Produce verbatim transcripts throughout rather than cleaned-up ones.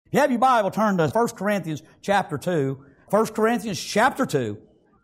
If you have your Bible, turn to First Corinthians chapter two. First Corinthians chapter two.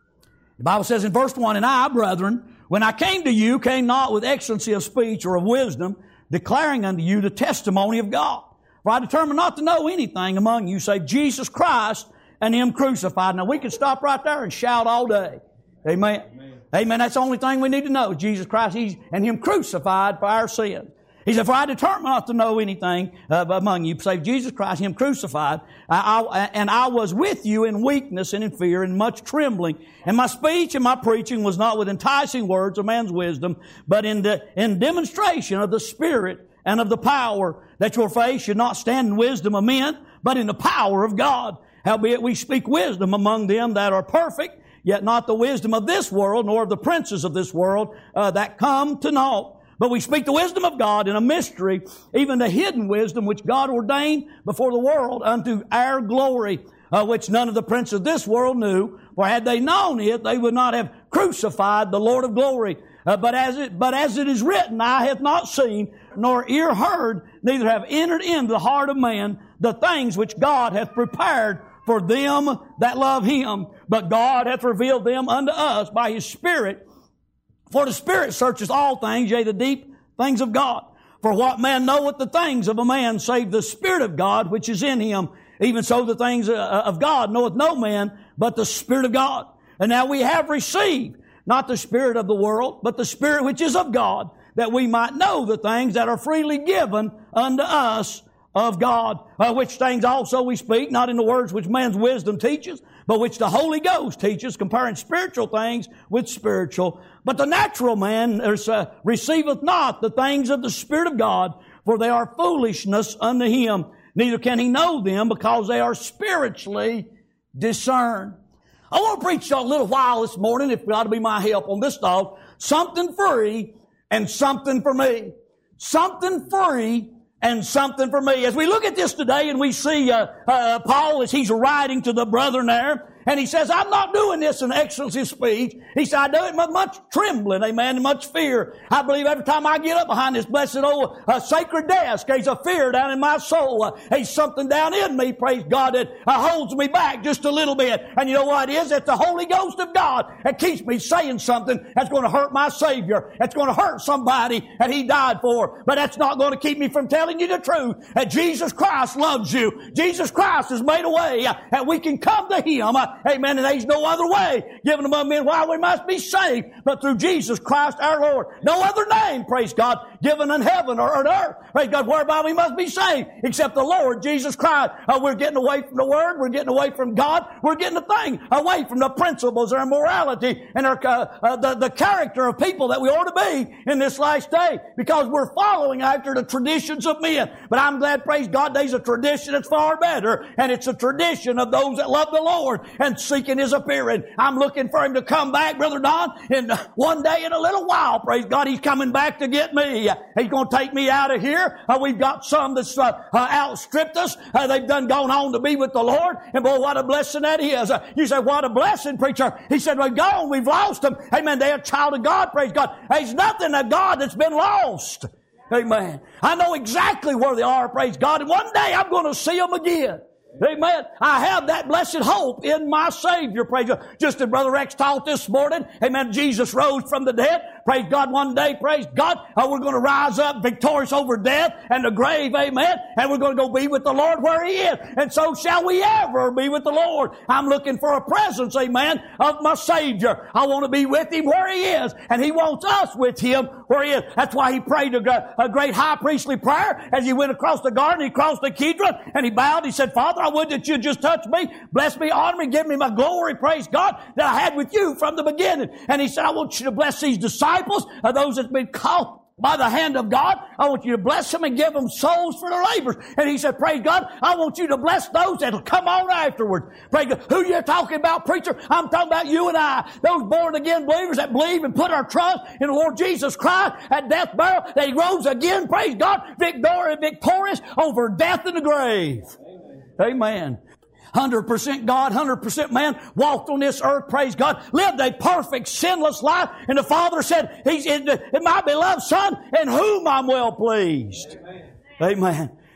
The Bible says in verse one, "And I, brethren, when I came to you, came not with excellency of speech or of wisdom, declaring unto you the testimony of God. For I determined not to know anything among you save Jesus Christ and Him crucified." Now we could stop right there and shout all day. Amen. Amen. Amen. That's the only thing we need to know. Jesus Christ He's, and Him crucified for our sins. He said, "For I determined not to know anything uh, among you save Jesus Christ, Him crucified. I, I, and I was with you in weakness and in fear and much trembling. And my speech and my preaching was not with enticing words of man's wisdom, but in the in demonstration of the Spirit and of the power, that your faith should not stand in wisdom of men, but in the power of God. Howbeit we speak wisdom among them that are perfect, yet not the wisdom of this world, nor of the princes of this world uh, that come to naught. But we speak the wisdom of God in a mystery, even the hidden wisdom which God ordained before the world unto our glory, uh, which none of the princes of this world knew. For had they known it, they would not have crucified the Lord of glory. Uh, but as it but as it is written, eye hath not seen, nor ear heard, neither have entered into the heart of man the things which God hath prepared for them that love Him. But God hath revealed them unto us by His Spirit. For the Spirit searcheth all things, yea, the deep things of God. For what man knoweth the things of a man, save the Spirit of God which is in him? Even so the things of God knoweth no man, but the Spirit of God. And now we have received not the spirit of the world, but the Spirit which is of God, that we might know the things that are freely given unto us of God, uh, which things also we speak, not in the words which man's wisdom teaches, but which the Holy Ghost teaches, comparing spiritual things with spiritual. But the natural man uh, receiveth not the things of the Spirit of God, for they are foolishness unto him. Neither can he know them, because they are spiritually discerned. I want to preach a little while this morning, if God will be my help on this thought. Something free and something for me. Something free and something for me. As we look at this today and we see uh, uh, Paul as he's writing to the brethren there, and he says, I'm not doing this in excellency of speech. He said, I do it with much trembling, amen, and much fear. I believe every time I get up behind this blessed old uh, sacred desk, there's a fear down in my soul. Uh, there's something down in me, praise God, that uh, holds me back just a little bit. And you know what it is? It's the Holy Ghost of God that keeps me saying something that's going to hurt my Savior. That's going to hurt somebody that He died for. But that's not going to keep me from telling you the truth, that Jesus Christ loves you. Jesus Christ has made a way uh, that we can come to Him. Uh, Amen. And there's no other way given among men why we must be saved but through Jesus Christ our Lord. No other name, praise God, given in heaven or on earth, praise God, whereby we must be saved except the Lord Jesus Christ. Uh, we're getting away from the Word. We're getting away from God. We're getting the thing away from the principles, our morality, and our, uh, uh, the, the character of people that we ought to be in this last day, because we're following after the traditions of men. But I'm glad, praise God, there's a tradition that's far better, and it's a tradition of those that love the Lord and seeking His appearing. I'm looking for Him to come back, Brother Don, and one day in a little while, praise God, He's coming back to get me. He's going to take me out of here. Uh, we've got some that's uh, uh, outstripped us. Uh, they've done gone on to be with the Lord, and boy, what a blessing that is. Uh, you say, what a blessing, preacher. He said, we're gone. We've lost them. Amen. They're a child of God, praise God. There's nothing of God that's been lost. Amen. I know exactly where they are, praise God, and one day I'm going to see them again. Amen. I have that blessed hope in my Savior. Praise God. Just as Brother Rex taught this morning. Amen. Jesus rose from the dead. Praise God. One day, praise God, uh, we're going to rise up victorious over death and the grave. Amen. And we're going to go be with the Lord where He is. And so shall we ever be with the Lord. I'm looking for a presence, amen, of my Savior. I want to be with Him where He is. And He wants us with Him where He is. That's why He prayed a, a great high priestly prayer as He went across the garden. He crossed the Kidron and He bowed. He said, Father, I would that You just touch me, bless me, honor me, give me my glory, praise God, that I had with You from the beginning. And He said, I want You to bless these disciples, uh, those that's been called by the hand of God. I want You to bless them and give them souls for their labors. And He said, praise God, I want You to bless those that'll come on afterward. Praise God. Who you talking about, preacher? I'm talking about you and I. Those born again believers that believe and put our trust in the Lord Jesus Christ at death, burial, that He rose again, praise God, victorious, victorious over death and the grave. Amen. Amen. one hundred percent God, one hundred percent man, walked on this earth, praise God, lived a perfect, sinless life. And the Father said, He's in my beloved Son, in whom I'm well pleased. Amen. Amen.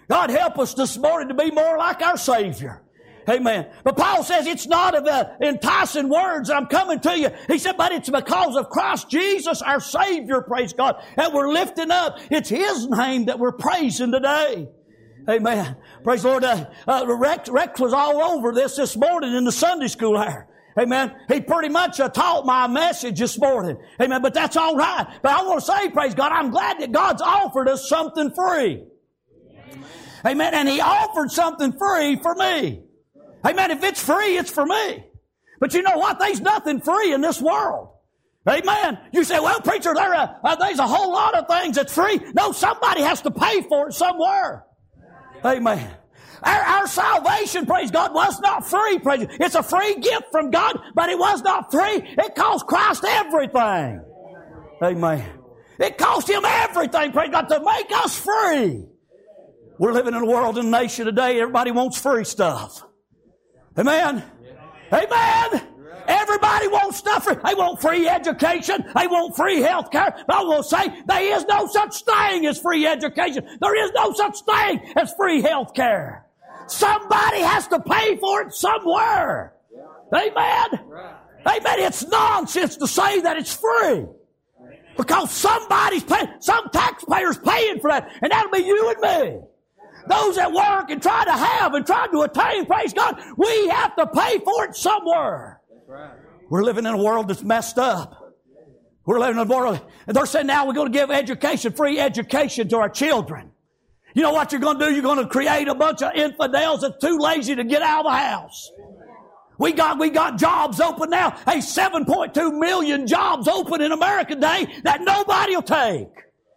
God, help us this morning to be more like our Savior. Amen. But Paul says it's not of the enticing words that I'm coming to you. He said, but it's because of Christ Jesus, our Savior, praise God, that we're lifting up. It's His name that we're praising today. Amen. Praise the Lord. Uh, uh, Rex, Rex was all over this this morning in the Sunday school there. Amen. He pretty much uh, taught my message this morning. Amen. But that's all right. But I want to say, praise God, I'm glad that God's offered us something free. Amen. Amen. And He offered something free for me. Amen. If it's free, it's for me. But you know what? There's nothing free in this world. Amen. You say, well, preacher, there are, uh, there's a whole lot of things that's free. No, somebody has to pay for it somewhere. Amen. Our, our salvation, praise God, was not free. Praise It's a free gift from God, but it was not free. It cost Christ everything. Amen. It cost Him everything, praise God, to make us free. We're living in a world and nation today, everybody wants free stuff. Amen. Amen. Everybody wants stuff free. They want free education. They want free health care. But I will say, there is no such thing as free education. There is no such thing as free health care. Somebody has to pay for it somewhere. Amen. Amen. It's nonsense to say that it's free. Because somebody's paying, some taxpayer's paying for that. And that'll be you and me. Those that work and try to have and try to attain, praise God, we have to pay for it somewhere. Right. We're living in a world that's messed up. We're living in a world, and they're saying now we're going to give education, free education to our children. You know what you're going to do? You're going to create a bunch of infidels that's too lazy to get out of the house. We got, we got jobs open now. Hey, seven point two million jobs open in America today that nobody will take.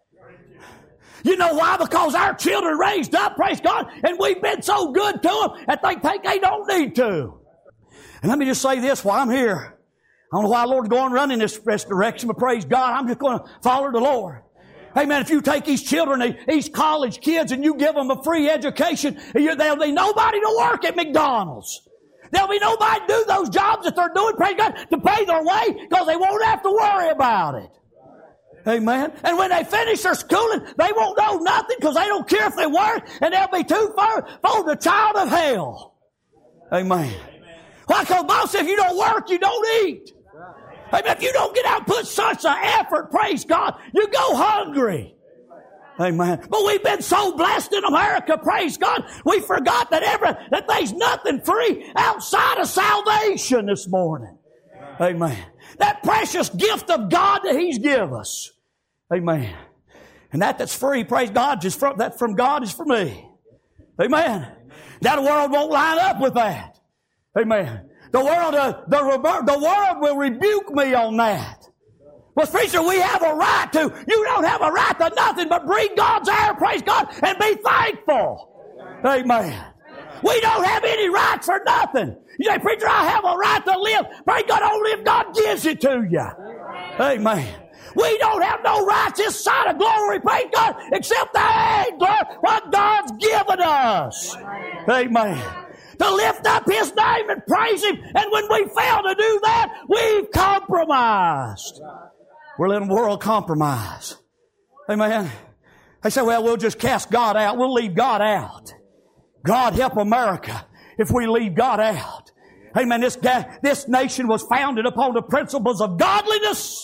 You know why? Because our children raised up, praise God, and we've been so good to them that they think they don't need to. And let me just say this while I'm here. I don't know why the Lord's going running this, this direction, but praise God, I'm just going to follow the Lord. Hey man, if you take these children, these college kids, and you give them a free education, there'll be nobody to work at McDonald's. There'll be nobody to do those jobs that they're doing, praise God, to pay their way because they won't have to worry about it. Amen. And when they finish their schooling, they won't know nothing because they don't care if they work, and they'll be too far for the child of hell. Amen. Why? Because Bible says if you don't work, you don't eat. Amen. If you don't get out and put such an effort, praise God, you go hungry. Amen. But we've been so blessed in America, praise God, we forgot that ever that there's nothing free outside of salvation this morning. Amen. That precious gift of God that He's given us. Amen. And that that's free, praise God, just from, that from God is for me. Amen. Now the world won't line up with that. Amen. The world, uh, the, the world will rebuke me on that. Well, preacher, we have a right to. You don't have a right to nothing but breathe God's air, praise God, and be thankful. Amen. We don't have any rights for nothing. You say, preacher, I have a right to live. Praise God, only if God gives it to you. Amen. We don't have no rights this side of glory, praise God, except the hey, what God's given us. Amen. To lift up His name and praise Him. And when we fail to do that, we've compromised. We're letting the world compromise. Amen. They say, well, we'll just cast God out. We'll leave God out. God help America if we leave God out. Amen. This guy, this nation was founded upon the principles of godliness.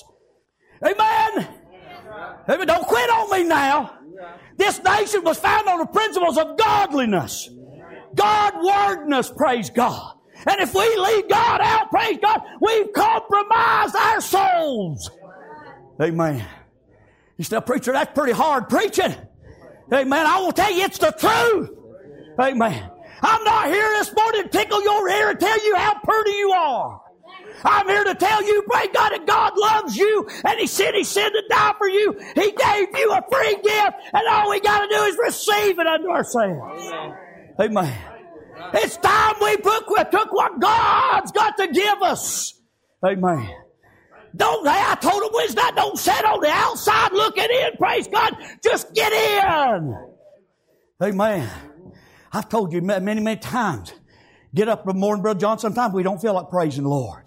Amen. Amen. Don't quit on me now. This nation was founded on the principles of godliness. God-wordness, praise God. And if we leave God out, praise God, we've compromised our souls. Amen. You say, preacher, that's pretty hard preaching. Amen. I will tell you it's the truth. Amen. I'm not here this morning to tickle your ear and tell you how pretty you are. I'm here to tell you, praise God, that God loves you and He said He sent to die for you. He gave you a free gift and all we got to do is receive it unto ourselves. Amen. It's time we took, took what God's got to give us. Amen. Don't, I told him Wednesday night, don't sit on the outside looking in, praise God. Just get in. Amen. I've told you many, many times, get up in the morning, Brother John, sometimes we don't feel like praising the Lord.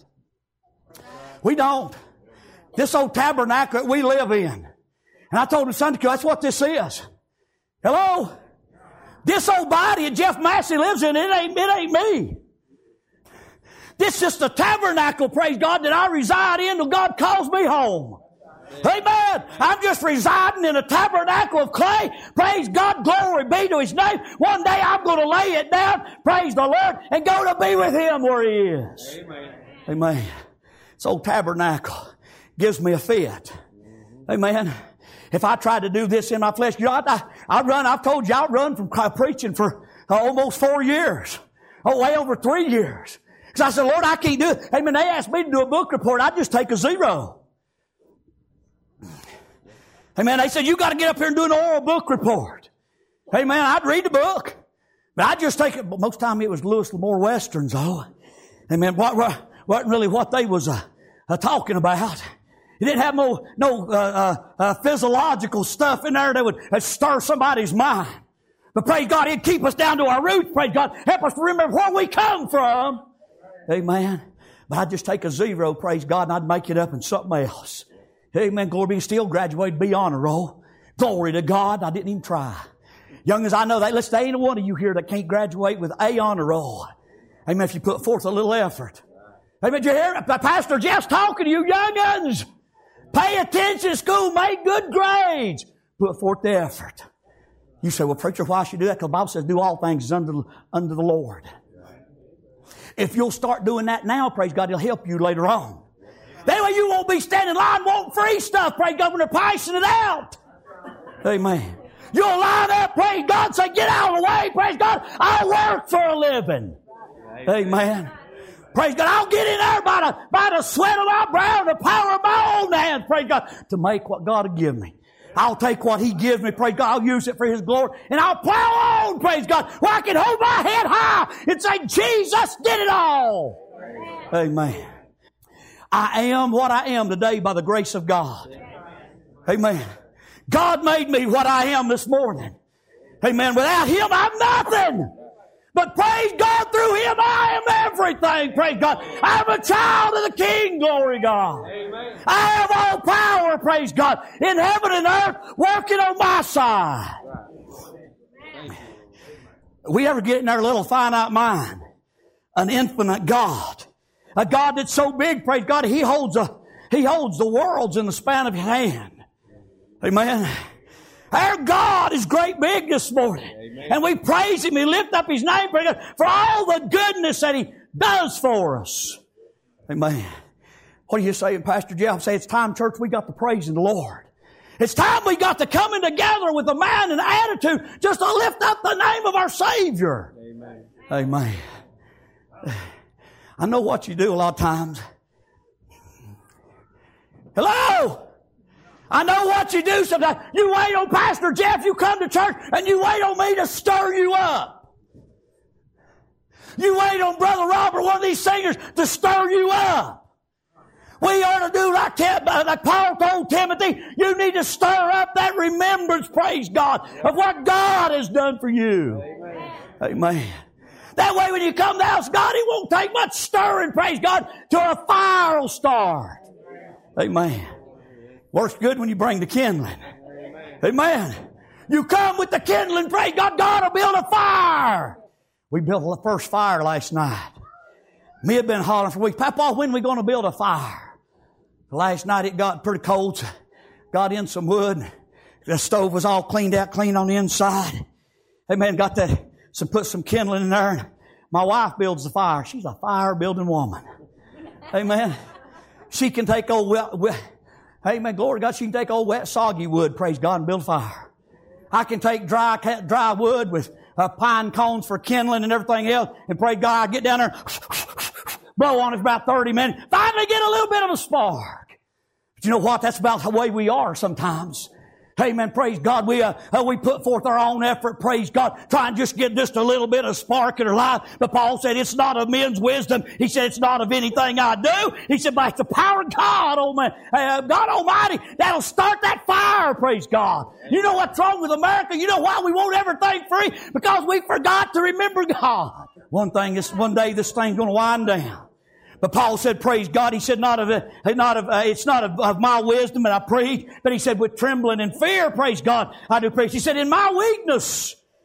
We don't. This old tabernacle that we live in. And I told him Sunday, that's what this is. Hello? This old body that Jeff Massey lives in, it ain't, it ain't me. This is just a tabernacle, praise God, that I reside in till God calls me home. Amen. I'm just residing in a tabernacle of clay. Praise God. Glory be to His name. One day I'm going to lay it down. Praise the Lord. And go to be with Him where He is. Amen. Amen. This old tabernacle gives me a fit. Amen. If I try to do this in my flesh, you know, I, I run, I've told you, I run from preaching for uh, almost four years. Oh, way over three years. Because I said, Lord, I can't do it. Amen. They asked me to do a book report. I'd just take a zero. Amen. They said, you got to get up here and do an oral book report. Amen. I'd read the book. But I'd just take it. But most of the time it was Lewis Lamore Westerns, though. Amen. What, what, wasn't really what they was uh, uh, talking about. It didn't have no, no uh, uh, uh, physiological stuff in there that would uh, stir somebody's mind. But praise God, it'd keep us down to our roots. Praise God. Help us to remember where we come from. Amen. But I'd just take a zero, praise God, and I'd make it up in something else. Amen. Glory be. Still graduated, be honor roll. Glory to God. I didn't even try. Young as I know that, listen, there ain't one of you here that can't graduate with a honor roll. Amen. If you put forth a little effort. Amen. Did you hear it? Pastor Jeff's talking to you young'uns. Pay attention to school. Make good grades. Put forth the effort. You say, well, preacher, why should you do that? Because the Bible says do all things under, under the Lord. If you'll start doing that now, praise God, He'll help you later on. That way you won't be standing in line wanting free stuff, praise God, when they're pricing it out. Amen. You'll line up, praise God, and say, get out of the way, praise God. I work for a living. Amen. Praise God. I'll get in there by the, by the sweat of my brow and the power of my own hands, praise God, to make what God will give me. I'll take what He gives me, praise God. I'll use it for His glory. And I'll plow on, praise God, where I can hold my head high and say, Jesus did it all. Amen. I am what I am today by the grace of God. Amen. God made me what I am this morning. Amen. Without Him, I'm nothing. But praise God, through Him, I am everything. Praise God. I'm a child of the King. Glory God. Amen. I have all power, praise God, in heaven and earth working on my side. Right. We ever get in our little finite mind? An infinite God. A God that's so big, praise God, He holds a, He holds the worlds in the span of His hand. Amen. Our God is great big this morning. Amen. And we praise Him. We lift up His name for all the goodness that He does for us. Amen. What are you saying, Pastor Jeff? I say it's time, church, we got to praise the Lord. It's time we got to come in together with a mind and attitude just to lift up the name of our Savior. Amen. Amen. I know what you do a lot of times. Hello? I know what you do sometimes. You wait on Pastor Jeff, you come to church, and you wait on me to stir you up. You wait on Brother Robert, one of these singers, to stir you up. We ought to do like, like Paul told Timothy, you need to stir up that remembrance, praise God, of what God has done for you. Amen. Amen. That way when you come to the house of God, it won't take much stirring, praise God, till a fire will start. Amen. Works good when you bring the kindling. Amen. You come with the kindling, praise God, God will build a fire. We built the first fire last night. Me had been hollering for weeks, Papa, when are we going to build a fire? Last night it got pretty cold, so got in some wood. The stove was all cleaned out, clean on the inside. Amen. Got that, some, put some kindling in there. My wife builds the fire. She's a fire building woman. Amen. She can take old wet, wet, amen, glory to God, she can take old wet, soggy wood, praise God, and build a fire. I can take dry, dry wood with uh, pine cones for kindling and everything else, and praise God, I get down there, blow on it for about thirty minutes, finally get a little bit of a spark. But you know what? That's about the way we are sometimes. Amen. Praise God. We, uh, uh, we put forth our own effort. Praise God. Try and just get just a little bit of spark in our life. But Paul said it's not of men's wisdom. He said it's not of anything I do. He said, but it's the power of God, oh man, uh, God Almighty, that'll start that fire. Praise God. You know what's wrong with America? You know why we want everything free? Because we forgot to remember God. One thing is, one day this thing's going to wind down. But Paul said, praise God, he said, not of, uh, not of, uh, it's not of, of my wisdom that I preach, but he said, with trembling and fear, praise God, I do preach. He said, in my weakness,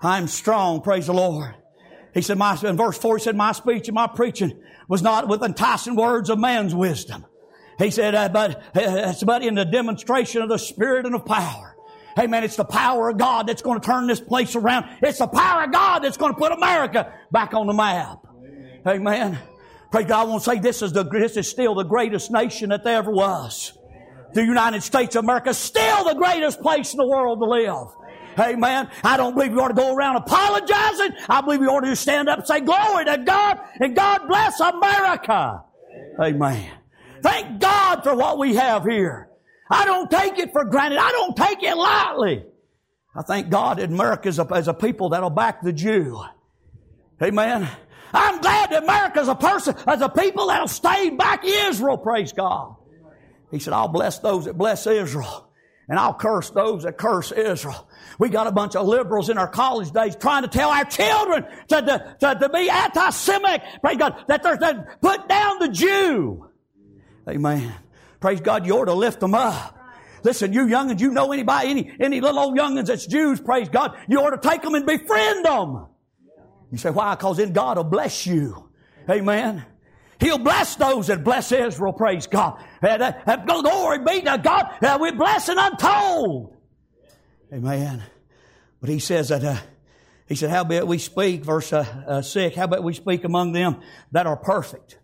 I'm strong, praise the Lord. He said, my, in verse four, he said, my speech and my preaching was not with enticing words of man's wisdom. He said, uh, but, uh, it's but in the demonstration of the Spirit and of power. Hey man, it's the power of God that's going to turn this place around. It's the power of God that's going to put America back on the map. Amen. Amen. Praise God. I want to say this is the, this is still the greatest nation that there ever was. The United States of America is still the greatest place in the world to live. Amen. I don't believe we ought to go around apologizing. I believe we ought to stand up and say, glory to God, and God bless America. Amen. Thank God for what we have here. I don't take it for granted. I don't take it lightly. I thank God that America is a, is a people that'll back the Jew. Amen. I'm glad that America is a person, as a people that'll stay back Israel, praise God. He said, I'll bless those that bless Israel, and I'll curse those that curse Israel. We got a bunch of liberals in our college days trying to tell our children to, to, to, to be anti-Semitic, praise God, that they're to put down the Jew. Amen. Praise God, you ought to lift them up. Listen, you youngins, you know anybody, any, any little old youngins that's Jews, praise God, you ought to take them and befriend them. You say, why? Because then God will bless you. Amen. He'll bless those that bless Israel, praise God. And, uh, uh, glory be to God. Uh, we're blessing untold. Amen. But he says that, uh, he said, howbeit we speak, verse uh, uh, six, howbeit we speak among them that are perfect.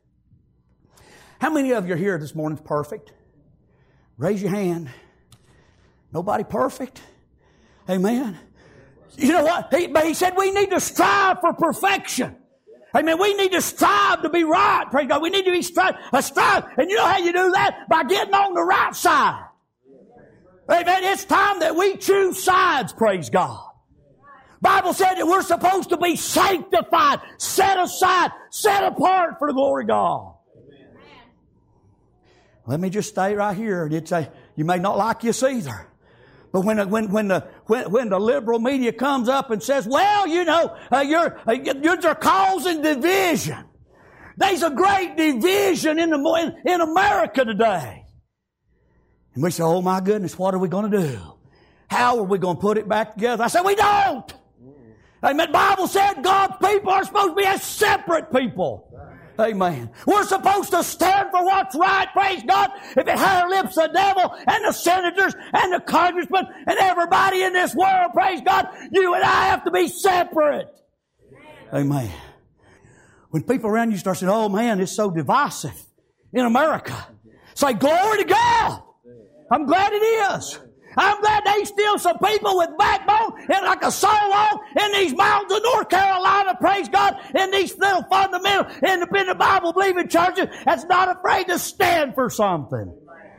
How many of you are here this morning is perfect? Raise your hand. Nobody perfect? Amen. You know what? He, but he said we need to strive for perfection. Amen. We need to strive to be right. Praise God. We need to be strive, uh, strive. And you know how you do that? By getting on the right side. Amen. It's time that we choose sides. Praise God. Bible said that we're supposed to be sanctified, set aside, set apart for the glory of God. Let me just stay right here. And it's a, you may not like this either. But when, when, when, the, when, when the liberal media comes up and says, well, you know, uh, you're, uh, you're causing division. There's a great division in, the, in, in America today. And we say, oh my goodness, what are we going to do? How are we going to put it back together? I said, we don't. Amen. The Bible said God's people are supposed to be a separate people. Amen. We're supposed to stand for what's right, praise God. If it hair lips the devil and the senators and the congressmen and everybody in this world, praise God, you and I have to be separate. Amen. When people around you start saying, oh man, it's so divisive in America, say, glory to God. I'm glad it is. I'm glad there's still some people with backbone and like a solo in these mountains of North Carolina, praise God, in these little fundamental, independent Bible-believing churches that's not afraid to stand for something.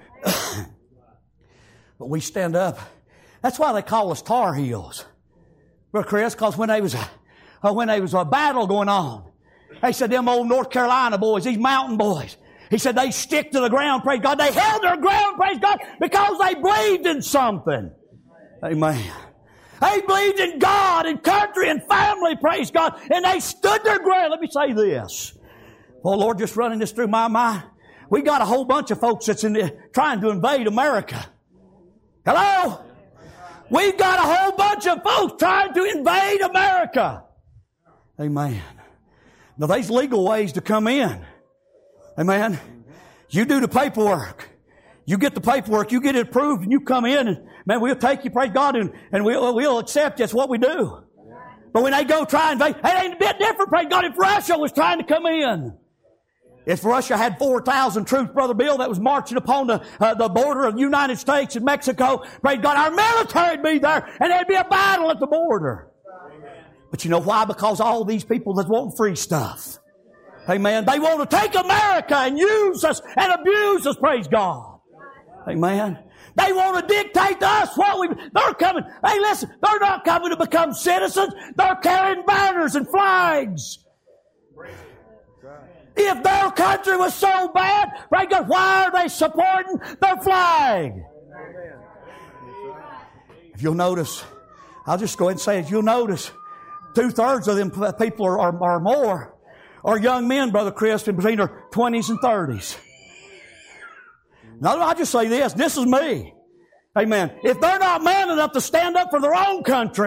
But we stand up. That's why they call us Tar Heels. Well, Chris, because when there was a, uh, when there was a battle going on, they said them old North Carolina boys, these mountain boys, he said they stick to the ground, praise God. They held their ground, praise God, because they believed in something. Amen. They believed in God and country and family, praise God, and they stood their ground. Let me say this. Oh, Lord, just running this through my mind. We got a whole bunch of folks that's in the, trying to invade America. Hello? We've got a whole bunch of folks trying to invade America. Amen. Now, there's legal ways to come in. Amen. You do the paperwork. You get the paperwork. You get it approved and you come in and, man, we'll take you, praise God, and, and we'll, we'll accept you. That's what we do. But when they go try and invade, it ain't a bit different, praise God, if Russia was trying to come in. If Russia had four thousand troops, Brother Bill, that was marching upon the, uh, the border of the United States and Mexico, praise God, our military would be there and there'd be a battle at the border. But you know why? Because all these people that want free stuff. Amen. They want to take America and use us and abuse us, praise God. Amen. They want to dictate to us what we, they're coming. Hey, listen, they're not coming to become citizens. They're carrying banners and flags. If their country was so bad, praise God, why are they supporting their flag? If you'll notice, I'll just go ahead and say it. You'll notice two-thirds of them people are, are, are more are young men, Brother Chris, in between their twenties and thirties. Now, I'll just say this. This is me. Amen. If they're not man enough to stand up for their own country,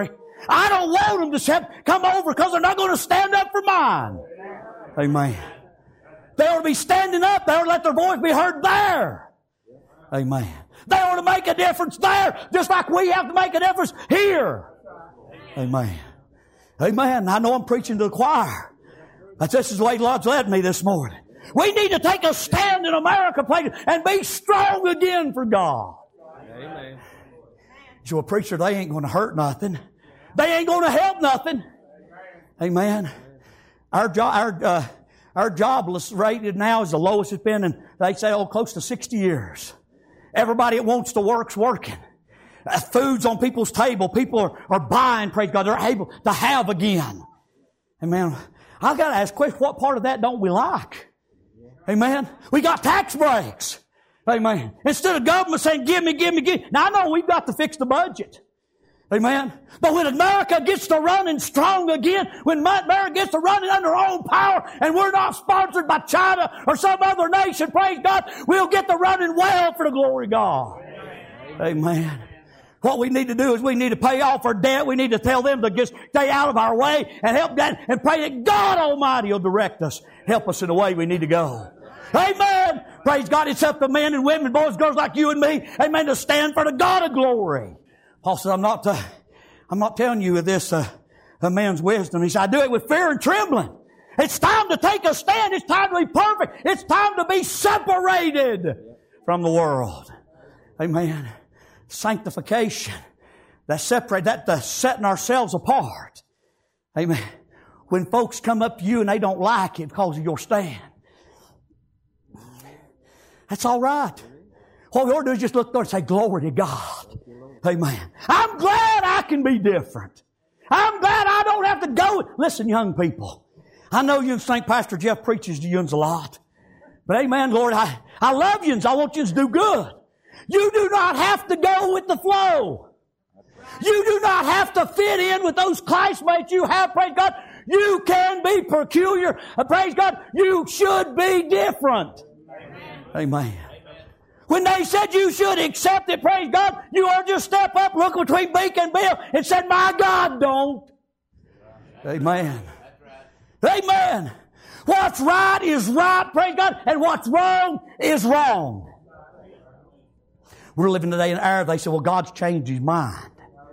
I don't want them to have, come over because they're not going to stand up for mine. Amen. They ought to be standing up. They ought to let their voice be heard there. Amen. They ought to make a difference there, just like we have to make a difference here. Amen. Amen. I know I'm preaching to the choir. But this is the way God's led me this morning. We need to take a stand in America, please, and be strong again for God. Amen. So a preacher, they ain't going to hurt nothing. They ain't going to help nothing. Amen. Our job, our uh, our jobless rate now is the lowest it's been in, they say, oh, close to sixty years. Everybody that wants to work's working. Uh, food's on people's table. People are, are buying, praise God. They're able to have again. Amen. I've got to ask questions. What part of that don't we like? Amen. We got tax breaks. Amen. Instead of government saying, give me, give me, give me. Now, I know we've got to fix the budget. Amen. But when America gets to running strong again, when America gets to running under our own power, and we're not sponsored by China or some other nation, praise God, we'll get to running well for the glory of God. Amen. What we need to do is we need to pay off our debt. We need to tell them to just stay out of our way and help that and pray that God Almighty will direct us, help us in the way we need to go. Amen. Praise God. It's up to men and women, boys, girls like you and me. Amen. To stand for the God of glory. Paul said, I'm not, uh, I'm not telling you this, uh, a man's wisdom. He said, I do it with fear and trembling. It's time to take a stand. It's time to be perfect. It's time to be separated from the world. Amen. Sanctification. That separate, that uh, setting ourselves apart. Amen. When folks come up to you and they don't like it because of your stand. That's all right. What we ought to do is just look there and say, glory to God. Amen. I'm glad I can be different. I'm glad I don't have to go. Listen, young people. I know you think Pastor Jeff preaches to you a lot. But amen, Lord, I, I love you and I want you to do good. You do not have to go with the flow. You do not have to fit in with those classmates you have, praise God. You can be peculiar. Praise God, you should be different. Amen. When they said you should accept it, praise God, you ought to just step up, look between Beak and Bill, and said, my God, don't. Amen. Amen. What's right is right, praise God, and what's wrong is wrong. We're living today in an era, they say, well, God's changed His mind.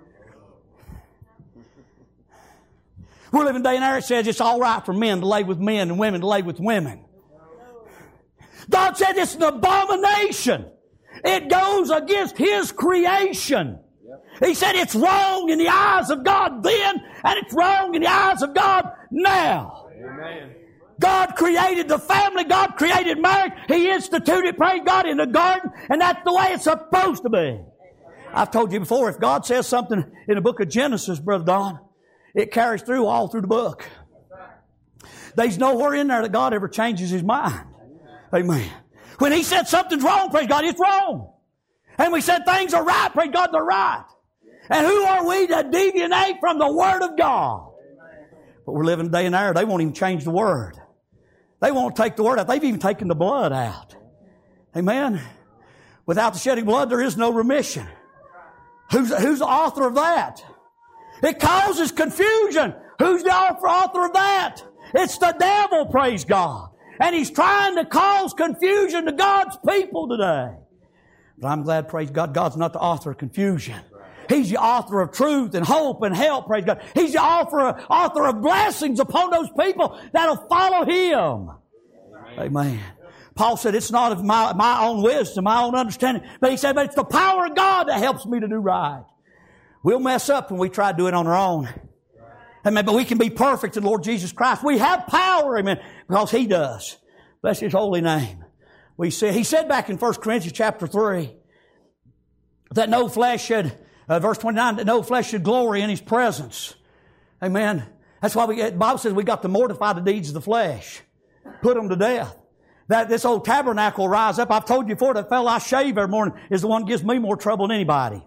We're living today in an era that says it's all right for men to lay with men and women to lay with women. God said it's an abomination. It goes against His creation. He said it's wrong in the eyes of God then, and it's wrong in the eyes of God now. Amen. God created the family. God created marriage. He instituted, praise God, in the garden, and that's the way it's supposed to be. I've told you before, if God says something in the book of Genesis, Brother Don, it carries through all through the book. There's nowhere in there that God ever changes His mind. Amen. When He said something's wrong, praise God, it's wrong. And we said things are right, praise God, they're right. And who are we to deviate from the Word of God? But we're living today in an era, they won't even change the Word. They won't take the Word out. They've even taken the blood out. Amen. Without the shedding blood, there is no remission. Who's, who's the author of that? It causes confusion. Who's the author, author of that? It's the devil, praise God. And he's trying to cause confusion to God's people today. But I'm glad, praise God, God's not the author of confusion. He's the author of truth and hope and help, praise God. He's the author of, author of blessings upon those people that'll follow Him. Amen. Amen. Paul said, it's not of my, my own wisdom, my own understanding. But he said, but it's the power of God that helps me to do right. We'll mess up when we try to do it on our own. Amen. But we can be perfect in the Lord Jesus Christ. We have power, amen, because He does. Bless His holy name. We see, He said back in First Corinthians chapter three, that no flesh should, uh, verse twenty-nine, that no flesh should glory in His presence. Amen. That's why we, the Bible says we got to mortify the deeds of the flesh. Put them to death. That this old tabernacle will rise up. I've told you before, that fellow I shave every morning is the one that gives me more trouble than anybody.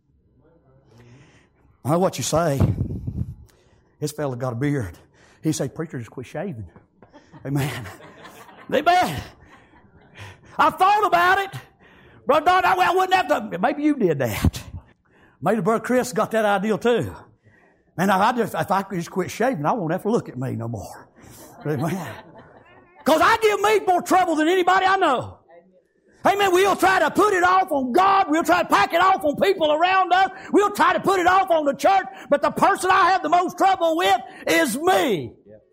I know what you say. This fella got a beard. He say, preacher, just quit shaving. Amen. Amen. I thought about it. Brother Don, I wouldn't have to. Maybe you did that. Maybe Brother Chris got that idea too. Man, if I, just, if I could just quit shaving, I won't have to look at me no more. Amen. Because I give me more trouble than anybody I know. Amen. We'll try to put it off on God. We'll try to pack it off on people around us. We'll try to put it off on the church. But the person I have the most trouble with is me.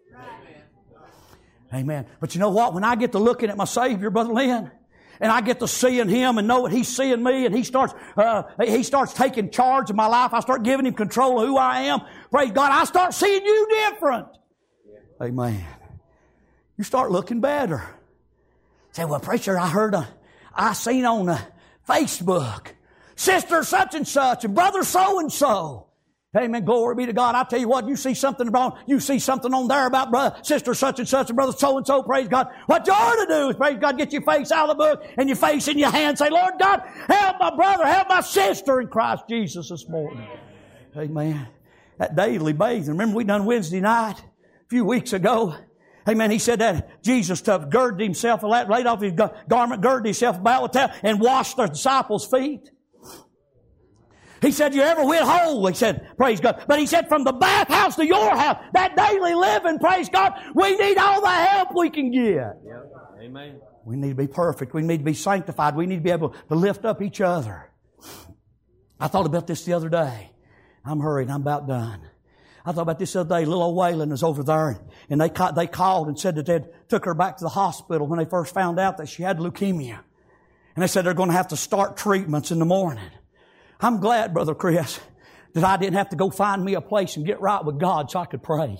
Amen. But you know what? When I get to looking at my Savior, Brother Lynn, and I get to seeing Him and know that He's seeing me, and He starts, uh, He starts taking charge of my life. I start giving Him control of who I am. Praise God. I start seeing you different. Yeah. Amen. You start looking better. Say, well, preacher, I heard, a, I seen on uh, Facebook, sister such and such, and brother so and so. Amen. Glory be to God. I tell you what, you see something about, you see something on there about brother, sister such and such and brother so and so, praise God. What you ought to do is, praise God, get your face out of the book and your face in your hand. Say, Lord God, help my brother, help my sister in Christ Jesus this morning. Amen. That daily bathing. Remember we done Wednesday night a few weeks ago. Amen. He said that Jesus took, girded himself, laid off his garment, girded himself about with that, and washed the disciples' feet. He said, you ever went whole? He said, praise God. But he said, from the bathhouse to your house, that daily living, praise God, we need all the help we can get. Yeah. Amen. We need to be perfect. We need to be sanctified. We need to be able to lift up each other. I thought about this the other day. I'm hurrying. I'm about done. I thought about this the other day. Little old Waylon was over there, and they ca- they called and said that they took her back to the hospital when they first found out that she had leukemia. And they said they're going to have to start treatments in the morning. I'm glad, Brother Chris, that I didn't have to go find me a place and get right with God so I could pray.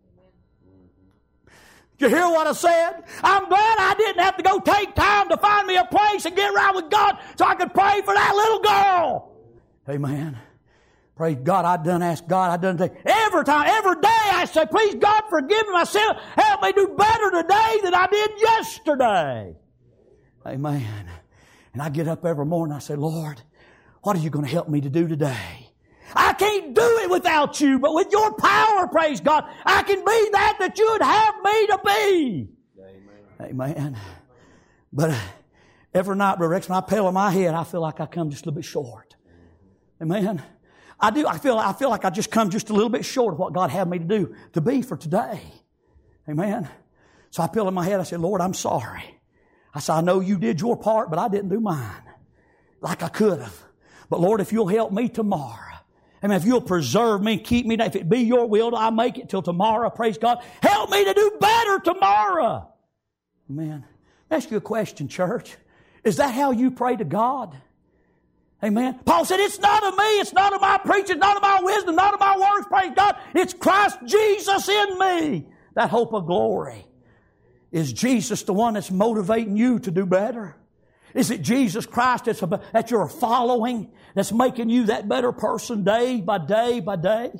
Did you hear what I said? I'm glad I didn't have to go take time to find me a place and get right with God so I could pray for that little girl. Amen. Praise God. I done ask God. I done take every time, every day I say, please God forgive me my sin. Help me do better today than I did yesterday. Amen. And I get up every morning and I say, Lord, what are you going to help me to do today? I can't do it without you, but with your power, praise God, I can be that that you would have me to be. Amen. Amen. But uh, every night, Brother Rex, when I pillow my head, I feel like I come just a little bit short. Amen. I do. I feel, I feel like I just come just a little bit short of what God had me to do, to be for today. Amen. So I pillow my head. I said, Lord, I'm sorry. I said, I know you did your part, but I didn't do mine like I could have. But Lord, if you'll help me tomorrow, amen, if you'll preserve me, keep me, if it be your will, I'll make it till tomorrow, praise God. Help me to do better tomorrow. Amen. Ask you a question, church. Is that how you pray to God? Amen. Paul said, it's not of me, it's not of my preaching, it's not of my wisdom, not of my words, praise God. It's Christ Jesus in me. That hope of glory. Is Jesus the one that's motivating you to do better? Is it Jesus Christ that's, that you're following, that's making you that better person day by day by day?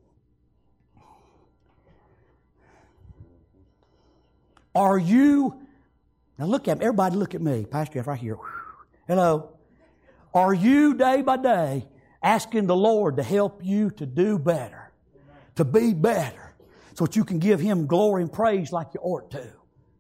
Are you, now look at me, everybody look at me, Pastor Jeff right here. Hello. Are you day by day asking the Lord to help you to do better, to be better, so that you can give Him glory and praise like you ought to?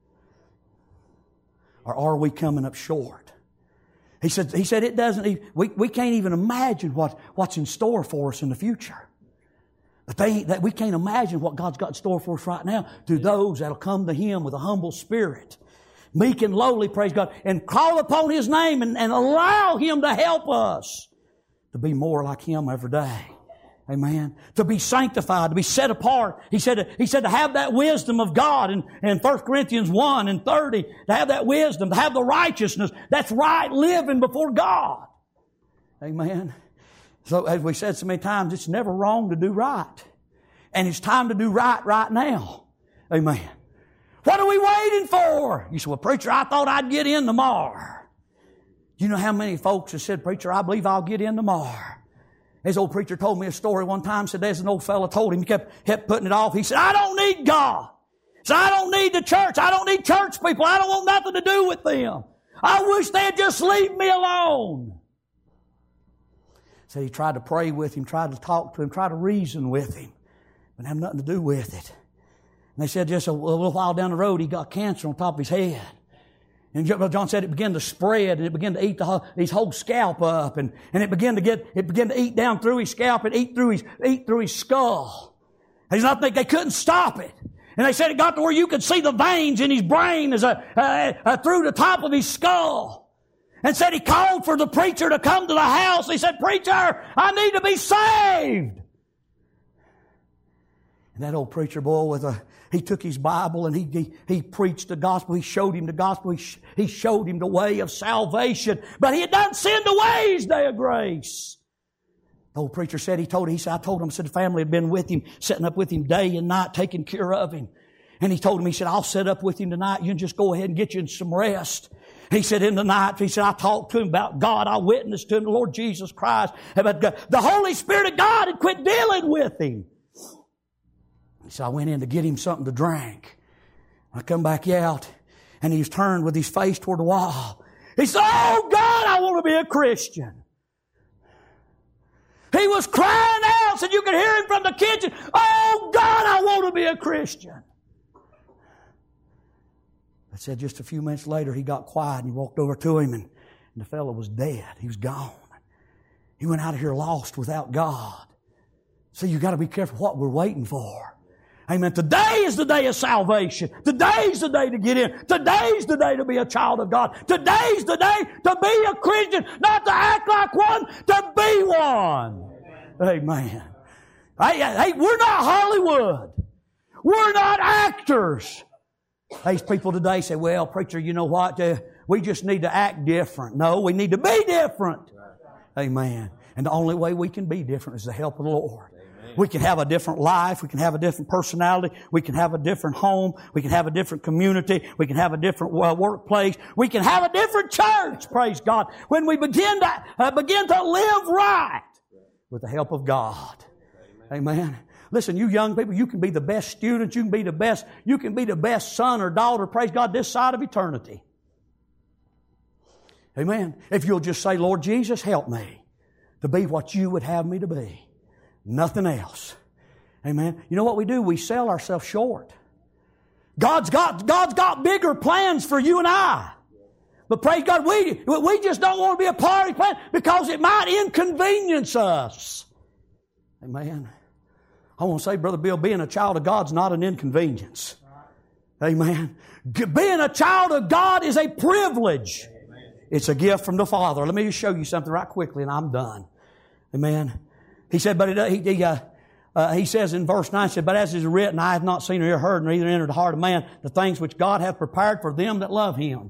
Or are we coming up short? He said, he said it doesn't, we, we can't even imagine what, what's in store for us in the future. But they, that we can't imagine what God's got in store for us right now to those that'll come to Him with a humble spirit, meek and lowly, praise God, and call upon His name and, and allow Him to help us to be more like Him every day. Amen. To be sanctified, to be set apart. He said, he said to have that wisdom of God in, in First Corinthians one and thirty, to have that wisdom, to have the righteousness. That's right living before God. Amen. So as we said so many times, it's never wrong to do right. And it's time to do right right now. Amen. What are we waiting for? You say, well, preacher, I thought I'd get in tomorrow. You know how many folks have said, preacher, I believe I'll get in tomorrow. His old preacher told me a story one time. Said there's an old fellow told him, he kept, kept putting it off. He said, I don't need God. He said, I don't need the church. I don't need church people. I don't want nothing to do with them. I wish they'd just leave me alone. Said he tried to pray with him, tried to talk to him, tried to reason with him, but have nothing to do with it. And they said just a little while down the road, he got cancer on top of his head. And John said it began to spread, and it began to eat the whole, his whole scalp up, and, and it began to get, it began to eat down through his scalp and eat through his, eat through his skull. And I think they couldn't stop it. And they said it got to where you could see the veins in his brain as a, uh, uh, through the top of his skull. And said he called for the preacher to come to the house. He said, "Preacher, I need to be saved." And that old preacher boy with a, he took his Bible and he, he, he preached the gospel. He showed him the gospel. He, sh- he showed him the way of salvation. But he had not sinned away his day of grace. The old preacher said, he told, he said, I told him, I said the family had been with him, sitting up with him day and night, taking care of him. And he told him, he said, "I'll sit up with him tonight. You can just go ahead and get you in some rest." He said, in the night, he said, I talked to him about God. I witnessed to him, the Lord Jesus Christ. About God. The Holy Spirit of God had quit dealing with him. He said, I went in to get him something to drink. I come back out, and he was turned with his face toward the wall. He said, "Oh, God, I want to be a Christian." He was crying out, so you could hear him from the kitchen. "Oh, God, I want to be a Christian." I said just a few minutes later, he got quiet and he walked over to him, and, and the fellow was dead. He was gone. He went out of here lost without God. So you got to be careful what we're waiting for. Amen. Today is the day of salvation. Today's the day to get in. Today's the day to be a child of God. Today's the day to be a Christian, not to act like one, to be one. Amen. Hey, hey, we're not Hollywood. We're not actors. These people today say, "Well, preacher, you know what? Uh, we just need to act different." No, we need to be different. Amen. And the only way we can be different is the help of the Lord. Amen. We can have a different life. We can have a different personality. We can have a different home. We can have a different community. We can have a different uh, workplace. We can have a different church, praise God, when we begin to, uh, begin to live right with the help of God. Amen. Amen. Listen, you young people, you can be the best student. You can be the best, you can be the best son or daughter, praise God, this side of eternity. Amen. If you'll just say, "Lord Jesus, help me to be what you would have me to be." Nothing else. Amen. You know what we do? We sell ourselves short. God's got, God's got bigger plans for you and I. But praise God, we, we just don't want to be a part of His plan because it might inconvenience us. Amen. I want to say, Brother Bill, being a child of God is not an inconvenience. Amen. Being a child of God is a privilege. It's a gift from the Father. Let me just show you something right quickly, and I'm done. Amen. He said, but it, he, he, uh, uh, he says in verse nine, he said, "But as is written, I have not seen or heard, neither entered the heart of man, the things which God hath prepared for them that love Him."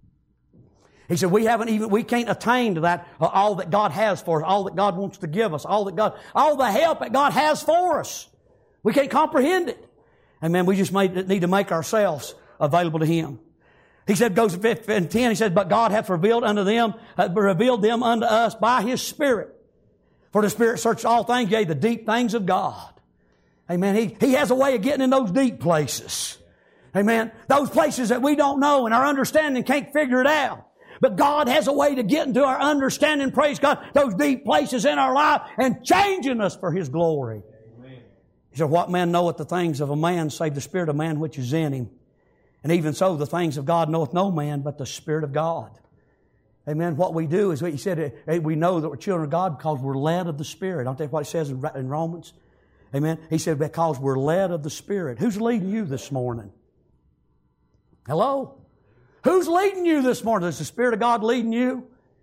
He said, we haven't even, we can't attain to that, uh, all that God has for us, all that God wants to give us, all that God, all the help that God has for us. We can't comprehend it. Amen. We just made, need to make ourselves available to Him. He said, goes in ten, he said, "But God hath revealed unto them, uh, revealed them unto us by His Spirit. For the Spirit searches all things, yea, the deep things of God." Amen. He, he has a way of getting in those deep places. Amen. Those places that we don't know and our understanding can't figure it out. But God has a way to get into our understanding, praise God, those deep places in our life and changing us for His glory. Amen. He said, "What man knoweth the things of a man save the spirit of man which is in him? And even so, the things of God knoweth no man but the Spirit of God." Amen. What we do is, He said, we know that we're children of God because we're led of the Spirit. Don't think what it says in Romans? Amen. He said, because we're led of the Spirit. Who's leading you this morning? Hello? Who's leading you this morning? Is the Spirit of God leading you?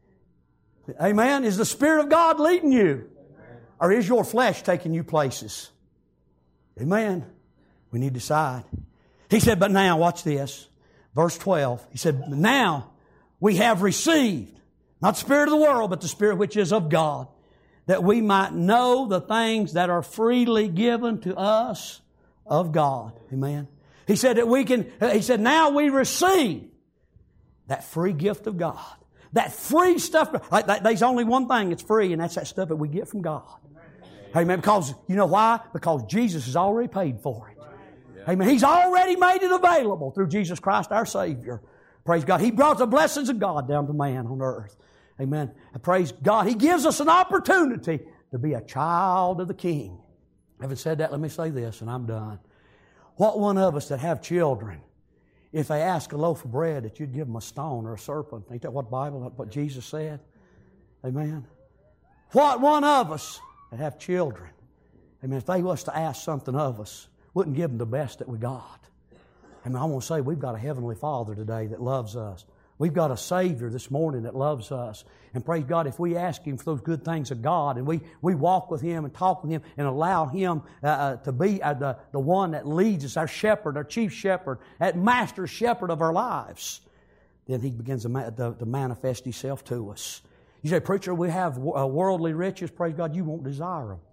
Amen. Is the Spirit of God leading you? Or is your flesh taking you places? Amen. We need to decide. He said, "But now," watch this. Verse twelve. He said, "Now we have received, not the spirit of the world, but the Spirit which is of God, that we might know the things that are freely given to us of God." Amen. He said that we can, he said, now we receive that free gift of God. That free stuff. There's only one thing that's free, and that's that stuff that we get from God. Amen. Because, you know why? Because Jesus has already paid for it. Amen. He's already made it available through Jesus Christ our Savior. Praise God. He brought the blessings of God down to man on earth. Amen. And praise God. He gives us an opportunity to be a child of the King. Having said that, let me say this, and I'm done. What one of us that have children if they ask a loaf of bread, that you'd give them a stone or a serpent. Ain't that what Bible, what Jesus said? Amen. What one of us that have children, amen, if they was to ask something of us, wouldn't give them the best that we got. I mean, I want to say we've got a Heavenly Father today that loves us. We've got a Savior this morning that loves us. And praise God, if we ask Him for those good things of God and we, we walk with Him and talk with Him and allow Him uh, uh, to be uh, the, the one that leads us, our shepherd, our chief shepherd, that master shepherd of our lives, then He begins to, ma- to, to manifest Himself to us. You say, preacher, we have uh, worldly riches. Praise God, you won't desire them.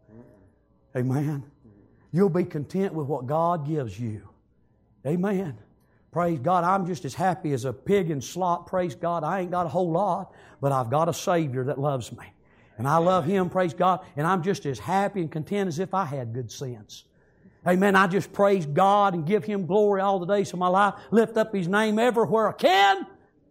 Amen. You'll be content with what God gives you. Amen. Praise God, I'm just as happy as a pig in slop. Praise God, I ain't got a whole lot, but I've got a Savior that loves me. And I love Him, praise God, and I'm just as happy and content as if I had good sense. Amen. I just praise God and give Him glory all the days of my life. Lift up His name everywhere I can.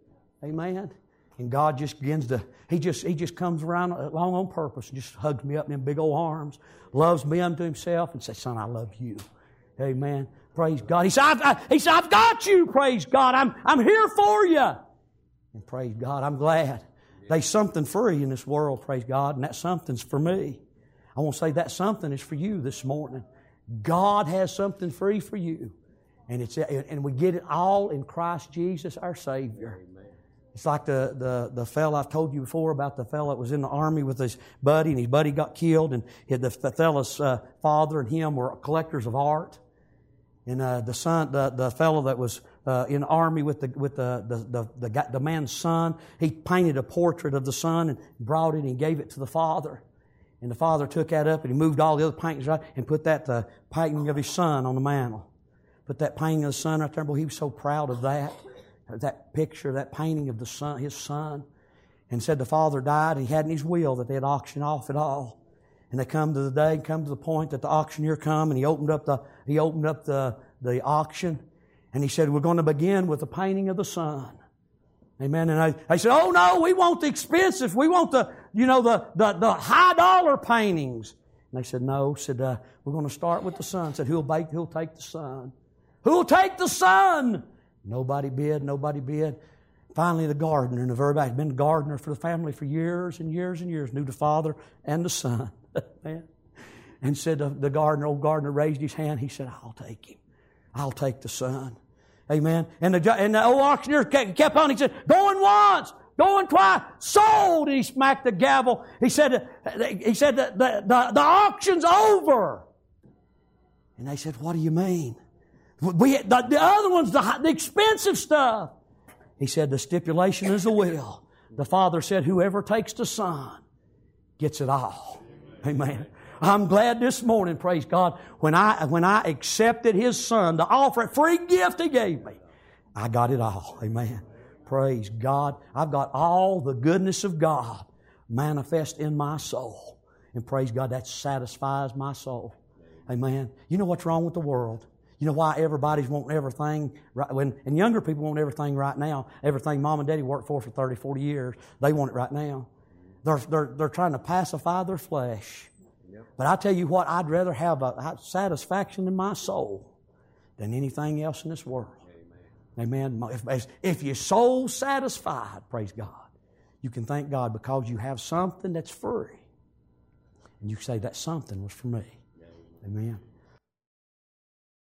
Amen. And God just begins to, He just He just comes around along on purpose and just hugs me up in them big old arms, loves me unto Himself, and says, son, I love you. Amen. Praise God. He said, I've, I, he said, I've got you, praise God. I'm, I'm here for you. And praise God, I'm glad. There's something free in this world, praise God, and that something's for me. I want to say that something is for you this morning. God has something free for you. And it's and we get it all in Christ Jesus, our Savior. It's like the, the, the fellow I've told you before about the fellow that was in the army with his buddy, and his buddy got killed, and the, the fellow's uh, father and him were collectors of art. And uh, the son, the, the fellow that was uh, in the army with the with the the, the the guy, the man's son, he painted a portrait of the son and brought it and gave it to the father. And the father took that up and he moved all the other paintings right and put that uh, painting of his son on the mantle. Put that painting of the son right there. Boy, he was so proud of that, that picture, that painting of the son, his son. And said the father died. He had in his will that they had auctioned off it all. And they come to the day, come to the point that the auctioneer come and he opened up the he opened up the, the auction, and he said, we're going to begin with the painting of the son. Amen. And I, I said, oh no, we want the expensive, we want the you know the the, the high dollar paintings. And they said, no. Said uh, we're going to start with the son. Said who'll bake, who'll take the son? Who'll take the son? Nobody bid. Nobody bid. Finally, the gardener, and the very back, had been a gardener for the family for years and years and years, knew the father and the son. Man. And said the, the gardener, old gardener raised his hand. He said, I'll take him. I'll take the son. Amen. And the, and the old auctioneer kept on. He said, going once, going twice, sold. And he smacked the gavel. He said, he said the, the, the, the auction's over. And they said, what do you mean? We, the, the other one's the, the expensive stuff. He said, the stipulation is the will. The father said, whoever takes the son gets it all. Amen. I'm glad this morning, praise God, when I when I accepted His Son to offer a free gift He gave me, I got it all. Amen. Praise God. I've got all the goodness of God manifest in my soul. And praise God, that satisfies my soul. Amen. You know what's wrong with the world? You know why everybody's wanting everything, right, when, and younger people want everything right now. Everything Mom and Daddy worked for for thirty, forty years, they want it right now. They're, they're, they're trying to pacify their flesh. Yep. But I tell you what, I'd rather have a satisfaction in my soul than anything else in this world. Amen. Amen. If, if your soul's satisfied, praise God, you can thank God because you have something that's free. And you say that something was for me. Amen.